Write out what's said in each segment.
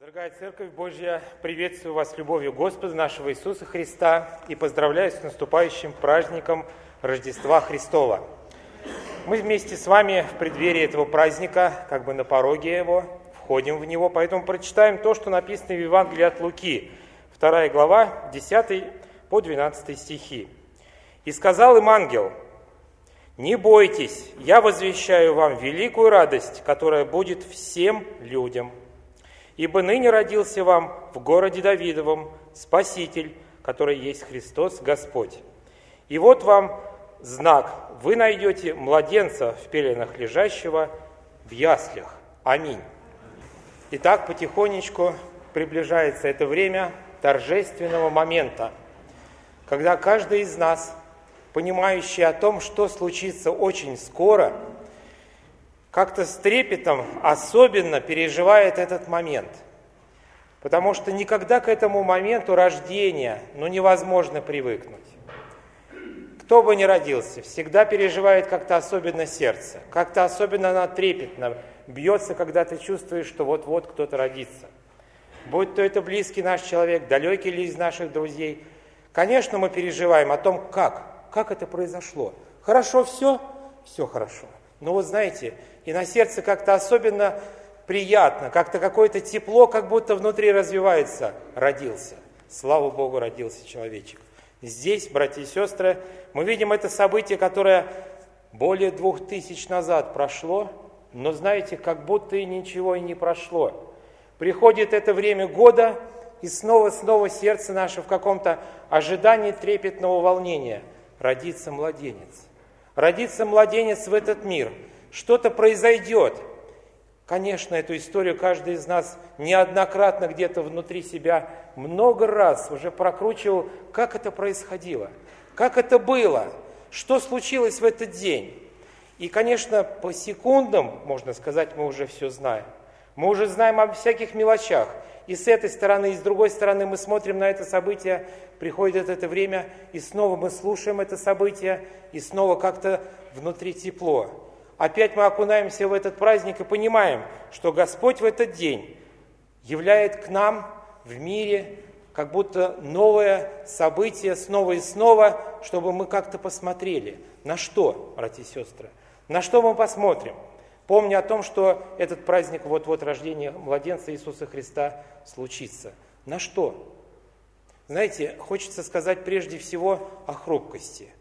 Дорогая Церковь Божья, приветствую вас любовью Господа нашего Иисуса Христа и поздравляю с наступающим праздником Рождества Христова. Мы вместе с вами в преддверии этого праздника, как бы на пороге его, входим в него, поэтому прочитаем то, что написано в Евангелии от Луки, 2 глава, 10 по 12 стихи. «И сказал им ангел: не бойтесь, я возвещаю вам великую радость, которая будет всем людям. Ибо ныне родился вам в городе Давидовом Спаситель, который есть Христос Господь. И вот вам знак: вы найдете младенца в пеленах лежащего в яслях». Аминь. Итак, потихонечку приближается это время торжественного момента, когда каждый из нас, понимающий о том, что случится очень скоро, как-то с трепетом особенно переживает этот момент. Потому что никогда к этому моменту рождения невозможно привыкнуть. Кто бы ни родился, всегда переживает как-то особенно сердце, как-то особенно оно трепетно бьется, когда ты чувствуешь, что вот-вот кто-то родится. Будь то это близкий наш человек, далекий ли из наших друзей. Конечно, мы переживаем о том, как это произошло. Хорошо все? Все хорошо. Но вот знаете, и на сердце как-то особенно приятно, как-то какое-то тепло, как будто внутри развивается. Родился. Слава Богу, родился человечек. Здесь, братья и сестры, мы видим это событие, которое более 2000 назад прошло, но знаете, как будто и ничего и не прошло. Приходит это время года, и снова сердце наше в каком-то ожидании трепетного волнения. Родится младенец. Родится младенец в этот мир. Что-то произойдет. Конечно, эту историю каждый из нас неоднократно где-то внутри себя много раз уже прокручивал, как это происходило, как это было, что случилось в этот день. И, конечно, по секундам, можно сказать, мы уже все знаем. Мы уже знаем о всяких мелочах. И с этой стороны, и с другой стороны мы смотрим на это событие, приходит это время, и снова мы слушаем это событие, и снова как-то внутри тепло. Опять мы окунаемся в этот праздник и понимаем, что Господь в этот день являет к нам в мире как будто новое событие снова и снова, чтобы мы как-то посмотрели. На что, братья и сестры? На что мы посмотрим? Помня о том, что этот праздник, вот-вот рождение младенца Иисуса Христа случится. На что? Знаете, хочется сказать прежде всего о хрупкости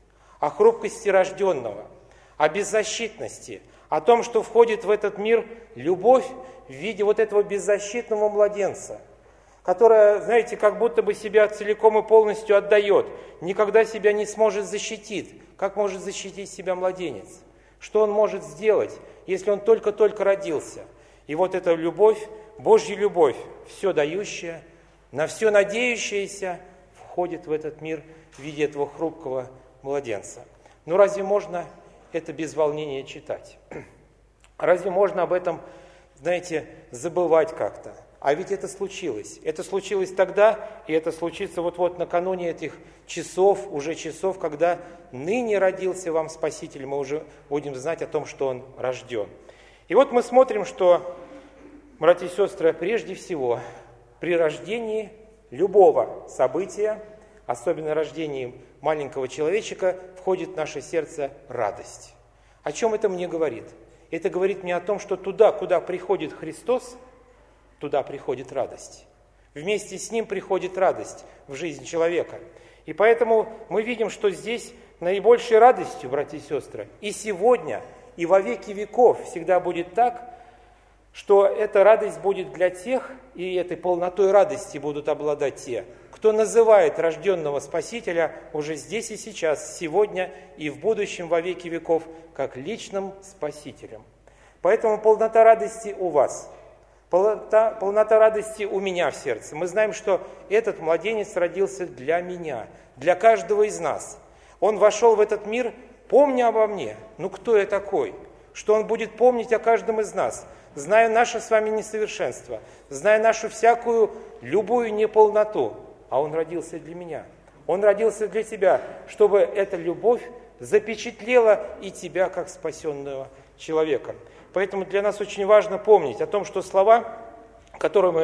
рожденного, о беззащитности, о том, что входит в этот мир любовь в виде вот этого беззащитного младенца, которая, знаете, как будто бы себя целиком и полностью отдает, никогда себя не сможет защитить. Как может защитить себя младенец? Что он может сделать, если он только-только родился? И вот эта любовь, Божья любовь, все дающая, на все надеющаяся, входит в этот мир в виде этого хрупкого младенца. Но разве можно это без волнения читать? Разве можно об этом, знаете, забывать как-то? А ведь это случилось. Это случилось тогда, и это случится вот-вот накануне этих часов, когда ныне родился вам Спаситель, мы уже будем знать о том, что Он рожден. И вот мы смотрим, что, братья и сестры, прежде всего, при рождении любого события, особенно рождении маленького человечка, входит в наше сердце радость. О чем это мне говорит? Это говорит мне о том, что туда, куда приходит Христос, туда приходит радость. Вместе с Ним приходит радость в жизнь человека. И поэтому мы видим, что здесь наибольшей радостью, братья и сестры, и сегодня, и во веки веков всегда будет так, что эта радость будет для тех, и этой полнотой радости будут обладать те, кто называет рожденного Спасителя уже здесь и сейчас, сегодня и в будущем во веки веков, как личным Спасителем. Поэтому полнота радости у вас, полнота радости у меня в сердце. Мы знаем, что этот младенец родился для меня, для каждого из нас. Он вошел в этот мир, помня обо мне. Кто я такой? Что он будет помнить о каждом из нас, зная наше с вами несовершенство, зная нашу всякую, любую неполноту. А он родился для меня. Он родился для тебя, чтобы эта любовь запечатлела и тебя, как спасенного человека. Поэтому для нас очень важно помнить о том, что слова, которые мы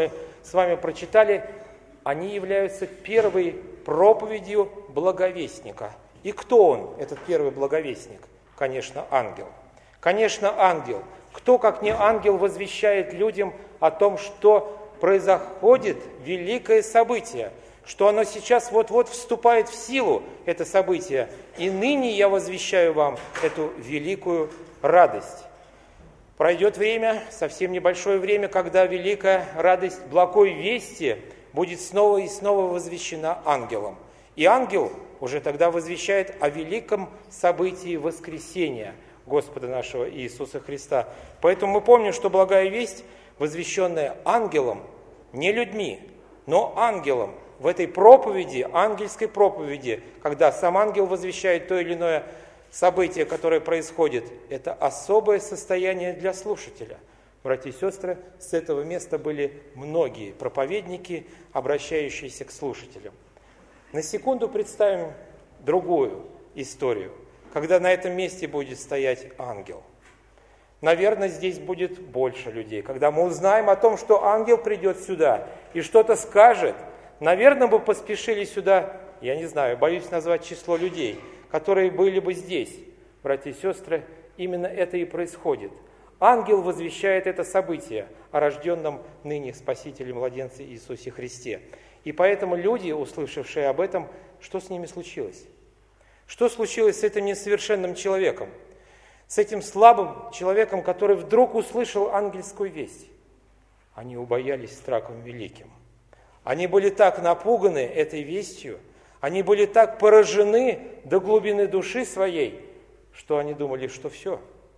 с вами прочитали, они являются первой проповедью благовестника. И кто он, этот первый благовестник? Конечно, ангел. Конечно, ангел. Кто, как не ангел, возвещает людям о том, что происходит великое событие, что оно сейчас вот-вот вступает в силу, это событие. И ныне я возвещаю вам эту великую радость. Пройдет время, совсем небольшое время, когда великая радость благой вести будет снова и снова возвещена ангелом. И ангел уже тогда возвещает о великом событии воскресения Господа нашего Иисуса Христа. Поэтому мы помним, что благая весть, возвещенная ангелом, не людьми, но ангелом, в этой проповеди, ангельской проповеди, когда сам ангел возвещает то или иное событие, которое происходит, это особое состояние для слушателя. Братья и сестры, с этого места были многие проповедники, обращающиеся к слушателям. На секунду представим другую историю, когда на этом месте будет стоять ангел. Наверное, здесь будет больше людей. Когда мы узнаем о том, что ангел придет сюда и что-то скажет, наверное, бы поспешили сюда, я не знаю, боюсь назвать число людей, которые были бы здесь. Братья и сестры, именно это и происходит. Ангел возвещает это событие о рожденном ныне Спасителе младенце Иисусе Христе. И поэтому люди, услышавшие об этом, что с ними случилось? Что случилось с этим несовершенным человеком? С этим слабым человеком, который вдруг услышал ангельскую весть? Они убоялись страхом великим. Они были так напуганы этой вестью, они были так поражены до глубины души своей, что они думали, что все,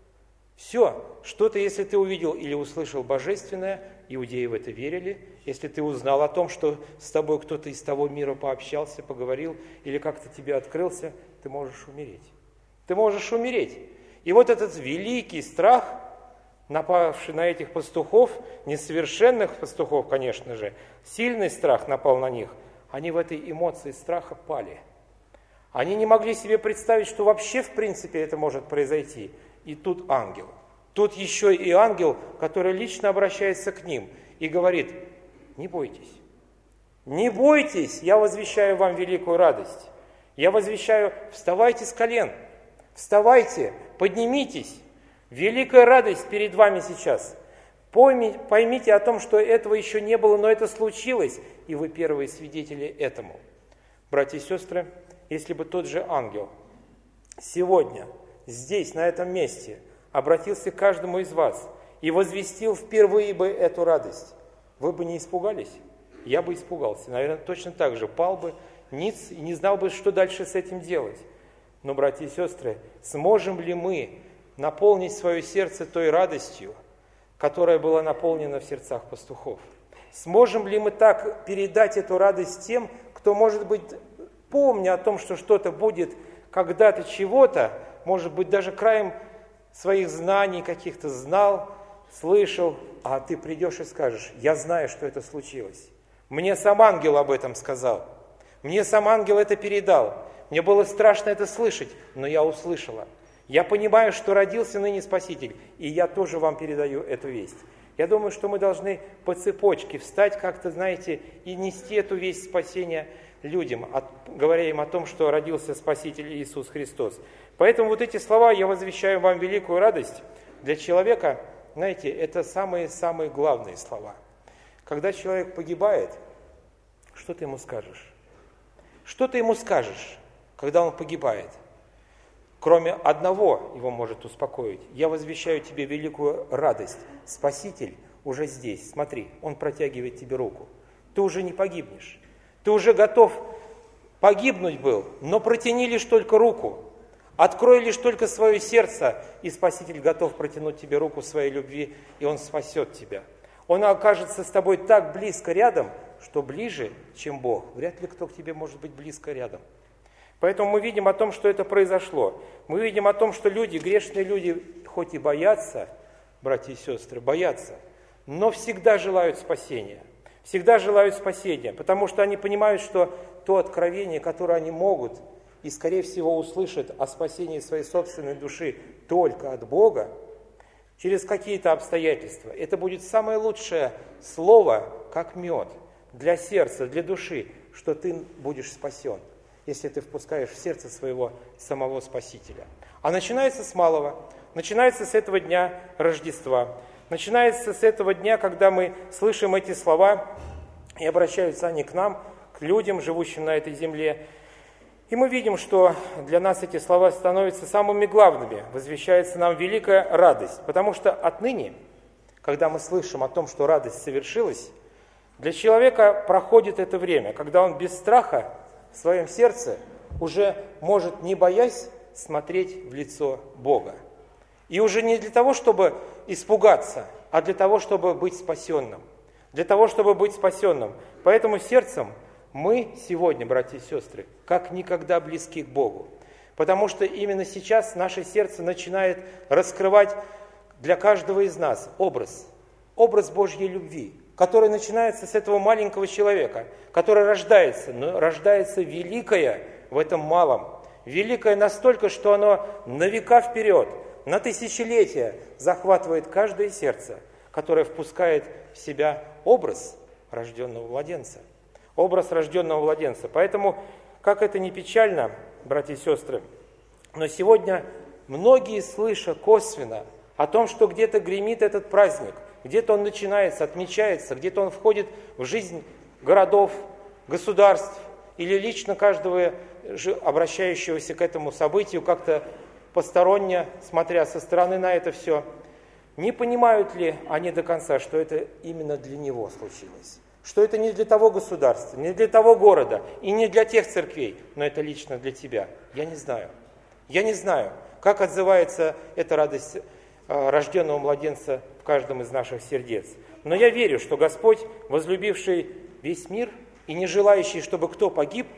что-то, если ты увидел или услышал божественное, иудеи в это верили, если ты узнал о том, что с тобой кто-то из того мира пообщался, поговорил, или как-то тебе открылся, ты можешь умереть. Ты можешь умереть. И вот этот великий страх, напавший на этих пастухов, несовершенных пастухов, конечно же, сильный страх напал на них, они в этой эмоции страха пали. Они не могли себе представить, что вообще в принципе это может произойти. И тут ангел. Тут еще и ангел, который лично обращается к ним и говорит: не бойтесь, не бойтесь, я возвещаю вам великую радость. Я возвещаю: вставайте с колен, вставайте, поднимитесь. Великая радость перед вами сейчас. Поймите о том, что этого еще не было, но это случилось, и вы первые свидетели этому. Братья и сестры, если бы тот же ангел сегодня, здесь, на этом месте, обратился к каждому из вас и возвестил впервые бы эту радость, вы бы не испугались? Я бы испугался. Наверное, точно так же. Пал бы ниц и не знал бы, что дальше с этим делать. Но, братья и сестры, сможем ли мы наполнить свое сердце той радостью, которая была наполнена в сердцах пастухов? Сможем ли мы так передать эту радость тем, кто, может быть, помня о том, что что-то будет когда-то, чего-то, может быть, даже краем своих знаний каких-то знал, слышал, а ты придешь и скажешь: я знаю, что это случилось. Мне сам ангел об этом сказал. Мне сам ангел это передал. Мне было страшно это слышать, но я услышала. Я понимаю, что родился ныне Спаситель, и я тоже вам передаю эту весть. Я думаю, что мы должны по цепочке встать как-то, знаете, и нести эту весть спасения людям, говоря им о том, что родился Спаситель Иисус Христос. Поэтому вот эти слова: я возвещаю вам великую радость, для человека, знаете, это самые-самые главные слова. Когда человек погибает, что ты ему скажешь? Что ты ему скажешь, когда он погибает? Кроме одного его может успокоить: я возвещаю тебе великую радость. Спаситель уже здесь. Смотри, он протягивает тебе руку. Ты уже не погибнешь. Ты уже готов погибнуть был, но протяни лишь только руку. Открой лишь только свое сердце, и Спаситель готов протянуть тебе руку своей любви, и Он спасет тебя. Он окажется с тобой так близко рядом, что ближе, чем Бог. Вряд ли кто к тебе может быть близко рядом. Поэтому мы видим о том, что это произошло. Мы видим о том, что люди, грешные люди, хоть и боятся, братья и сестры, боятся, но всегда желают спасения. Всегда желают спасения, потому что они понимают, что то откровение, которое они могут и, скорее всего, услышат о спасении своей собственной души только от Бога, через какие-то обстоятельства, это будет самое лучшее слово, как мед для сердца, для души, что ты будешь спасен, если ты впускаешь в сердце своего самого Спасителя. А начинается с малого, начинается с этого дня Рождества, начинается с этого дня, когда мы слышим эти слова, и обращаются они к нам, к людям, живущим на этой земле. И мы видим, что для нас эти слова становятся самыми главными, возвещается нам великая радость, потому что отныне, когда мы слышим о том, что радость совершилась, для человека проходит это время, когда он без страха в своем сердце уже может, не боясь, смотреть в лицо Бога. И уже не для того, чтобы испугаться, а для того, чтобы быть спасенным. Для того, чтобы быть спасенным. Поэтому сердцем мы сегодня, братья и сестры, как никогда близки к Богу. Потому что именно сейчас наше сердце начинает раскрывать для каждого из нас образ Божьей любви, который начинается с этого маленького человека, который рождается, но рождается великое в этом малом. Великое настолько, что оно на века вперед, на тысячелетия захватывает каждое сердце, которое впускает в себя образ рожденного младенца. Образ рожденного младенца. Поэтому, как это ни печально, братья и сестры, но сегодня многие, слыша косвенно о том, что где-то гремит этот праздник, где-то он начинается, отмечается, где-то он входит в жизнь городов, государств или лично каждого обращающегося к этому событию, как-то посторонне, смотря со стороны на это все, не понимают ли они до конца, что это именно для него случилось? Что это не для того государства, не для того города и не для тех церквей, но это лично для тебя. Я не знаю. Я не знаю, как отзывается эта радость рожденного младенца в каждом из наших сердец. Но я верю, что Господь, возлюбивший весь мир и не желающий, чтобы кто погиб,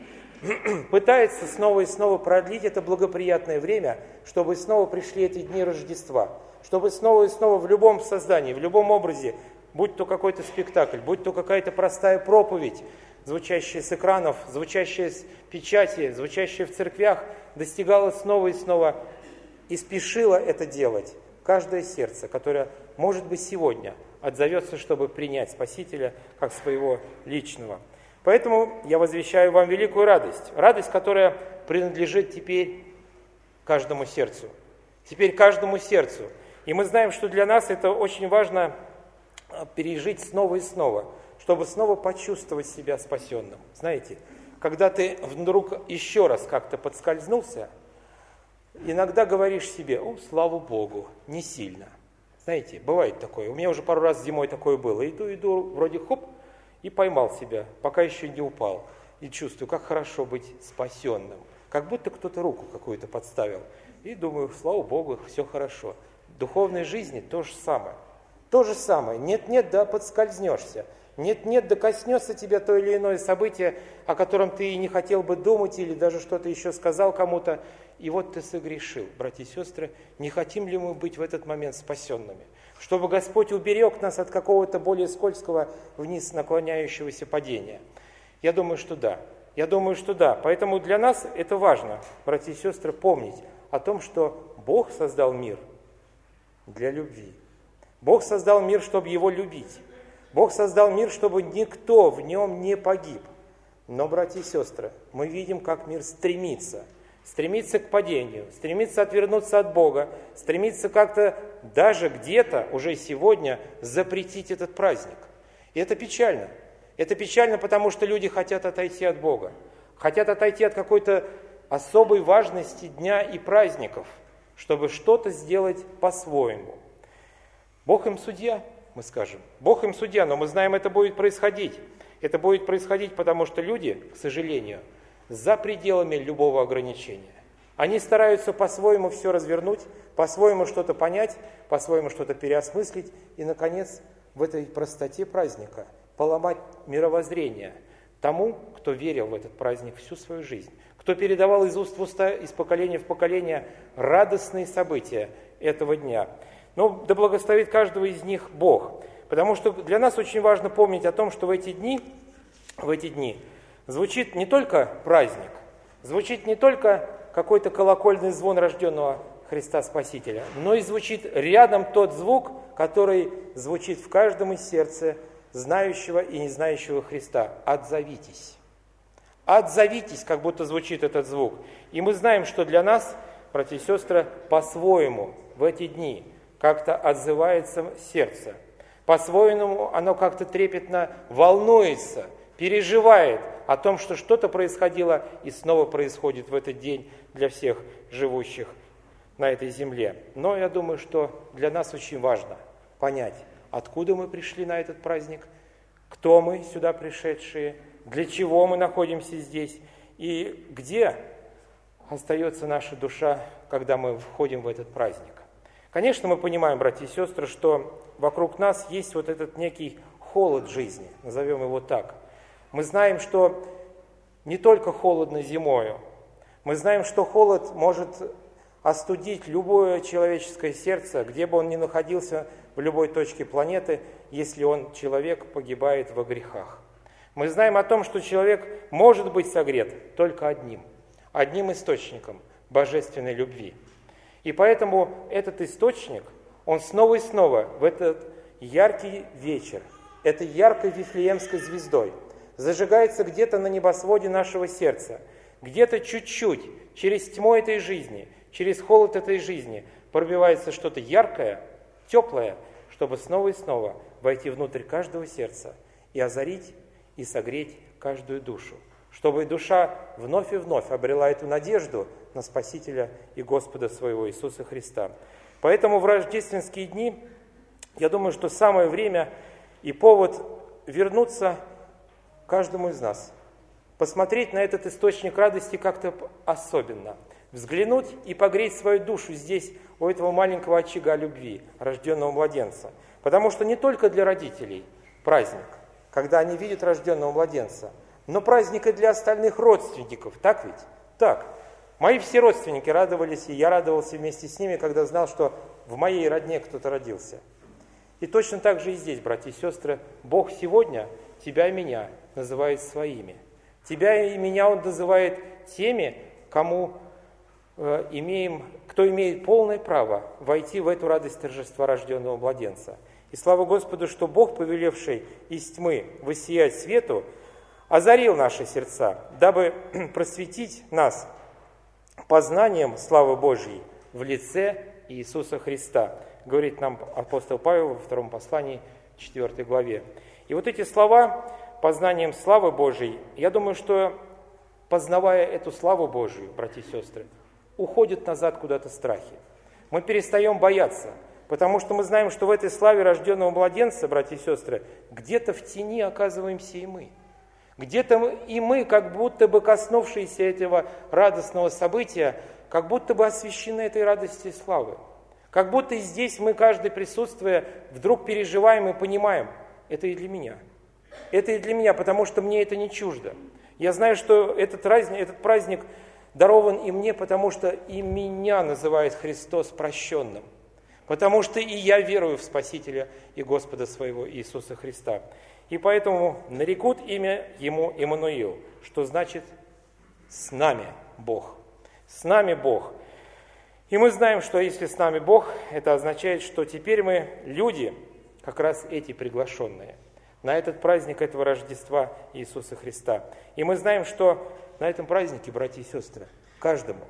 пытается снова и снова продлить это благоприятное время, чтобы снова пришли эти дни Рождества, чтобы снова и снова в любом создании, в любом образе, будь то какой-то спектакль, будь то какая-то простая проповедь, звучащая с экранов, звучащая с печати, звучащая в церквях, достигала снова и снова и спешила это делать каждое сердце, которое, может быть, сегодня отзовется, чтобы принять Спасителя как своего личного. Поэтому я возвещаю вам великую радость, радость, которая принадлежит теперь каждому сердцу. Теперь каждому сердцу. И мы знаем, что для нас это очень важно пережить снова и снова, чтобы снова почувствовать себя спасенным. Знаете, когда ты вдруг еще раз как-то подскользнулся, иногда говоришь себе: «О, слава Богу, не сильно». Знаете, бывает такое. У меня уже пару раз зимой такое было. Иду, вроде хоп, и поймал себя, пока еще не упал. И чувствую, как хорошо быть спасенным. Как будто кто-то руку какую-то подставил. И думаю, слава Богу, все хорошо. В духовной жизни то же самое. То же самое. Нет-нет, да подскользнешься. Нет-нет, да коснется тебя то или иное событие, о котором ты и не хотел бы думать, или даже что-то еще сказал кому-то. И вот ты согрешил. Братья и сестры, не хотим ли мы быть в этот момент спасенными? Чтобы Господь уберег нас от какого-то более скользкого вниз наклоняющегося падения? Я думаю, что да. Я думаю, что да. Поэтому для нас это важно, братья и сестры, помнить о том, что Бог создал мир для любви. Бог создал мир, чтобы его любить. Бог создал мир, чтобы никто в нем не погиб. Но, братья и сестры, мы видим, как мир стремится к падению, стремится отвернуться от Бога, стремится как-то даже где-то уже сегодня запретить этот праздник. И это печально. Это печально, потому что люди хотят отойти от Бога, хотят отойти от какой-то особой важности дня и праздников, чтобы что-то сделать по-своему. Бог им судья, мы скажем. Бог им судья, но мы знаем, это будет происходить. Это будет происходить, потому что люди, к сожалению, за пределами любого ограничения. Они стараются по-своему все развернуть, по-своему что-то понять, по-своему что-то переосмыслить и, наконец, в этой простоте праздника поломать мировоззрение тому, кто верил в этот праздник всю свою жизнь, кто передавал из уст в уста, из поколения в поколение радостные события этого дня. Но да благословит каждого из них Бог, потому что для нас очень важно помнить о том, что в эти дни звучит не только праздник, звучит не только какой-то колокольный звон рожденного Христа Спасителя, но и звучит рядом тот звук, который звучит в каждом из сердце знающего и не знающего Христа. Отзовитесь. Отзовитесь, как будто звучит этот звук. И мы знаем, что для нас, братья и сестры, по-своему в эти дни как-то отзывается сердце. По-своему оно как-то трепетно волнуется, переживает о том, что что-то происходило и снова происходит в этот день для всех живущих на этой земле. Но я думаю, что для нас очень важно понять, откуда мы пришли на этот праздник, кто мы сюда пришедшие, для чего мы находимся здесь и где остается наша душа, когда мы входим в этот праздник. Конечно, мы понимаем, братья и сестры, что вокруг нас есть вот этот некий холод жизни, назовем его так. Мы знаем, что не только холодно зимою, мы знаем, что холод может остудить любое человеческое сердце, где бы он ни находился, в любой точке планеты, если он, человек, погибает во грехах. Мы знаем о том, что человек может быть согрет только одним источником божественной любви. И поэтому этот источник, он снова и снова в этот яркий вечер, этой яркой вифлеемской звездой, зажигается где-то на небосводе нашего сердца, где-то чуть-чуть через тьму этой жизни, через холод этой жизни пробивается что-то яркое, теплое, чтобы снова и снова войти внутрь каждого сердца и озарить, и согреть каждую душу, чтобы душа вновь и вновь обрела эту надежду на Спасителя и Господа своего Иисуса Христа. Поэтому в рождественские дни, я думаю, что самое время и повод вернуться каждому из нас, посмотреть на этот источник радости как-то особенно, взглянуть и погреть свою душу здесь, у этого маленького очага любви, рожденного младенца. Потому что не только для родителей праздник, когда они видят рожденного младенца, но праздник и для остальных родственников, так ведь? Так. Мои все родственники радовались, и я радовался вместе с ними, когда знал, что в моей родне кто-то родился. И точно так же и здесь, братья и сестры, Бог сегодня тебя и меня называет своими. Тебя и меня Он называет теми, кто имеет полное право войти в эту радость торжества рожденного младенца. И слава Господу, что Бог, повелевший из тьмы воссиять свету, озарил наши сердца, дабы просветить нас познанием славы Божьей в лице Иисуса Христа, говорит нам апостол Павел во втором послании, 4 главе. И вот эти слова, познанием славы Божьей, я думаю, что, познавая эту славу Божию, братья и сестры, уходят назад куда-то страхи. Мы перестаем бояться, потому что мы знаем, что в этой славе рожденного младенца, братья и сестры, где-то в тени оказываемся и мы. Где-то и мы, как будто бы коснувшиеся этого радостного события, как будто бы освящены этой радостью и славы. Как будто и здесь мы, каждый присутствуя, вдруг переживаем и понимаем, это и для меня. Это и для меня, потому что мне это не чуждо. Я знаю, что этот праздник дарован и мне, потому что и меня называет Христос прощенным. Потому что и я верую в Спасителя и Господа своего Иисуса Христа. И поэтому нарекут имя Ему Иммануил, что значит «с нами Бог». С нами Бог. И мы знаем, что если с нами Бог, это означает, что теперь мы люди, как раз эти приглашенные, на этот праздник этого Рождества Иисуса Христа. И мы знаем, что на этом празднике, братья и сестры, каждому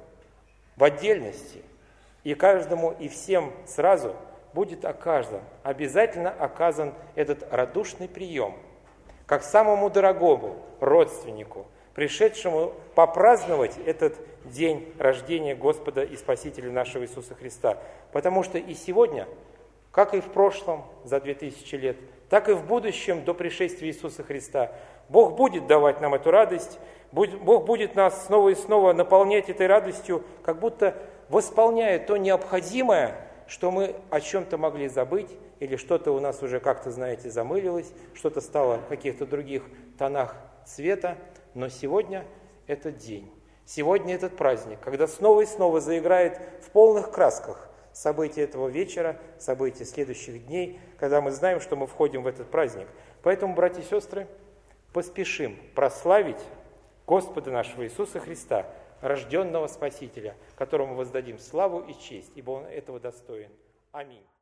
в отдельности, и каждому и всем сразу будет обязательно оказан этот радушный прием, как самому дорогому родственнику, пришедшему попраздновать этот день рождения Господа и Спасителя нашего Иисуса Христа. Потому что и сегодня, как и в прошлом, за 2000 лет, так и в будущем, до пришествия Иисуса Христа, Бог будет давать нам эту радость, Бог будет нас снова и снова наполнять этой радостью, как будто восполняя то необходимое, что мы о чем-то могли забыть, или что-то у нас уже как-то, знаете, замылилось, что-то стало в каких-то других тонах цвета. Но сегодня этот день, сегодня этот праздник, когда снова и снова заиграет в полных красках события этого вечера, события следующих дней, когда мы знаем, что мы входим в этот праздник. Поэтому, братья и сестры, поспешим прославить Господа нашего Иисуса Христа, рожденного Спасителя, которому воздадим славу и честь, ибо Он этого достоин. Аминь.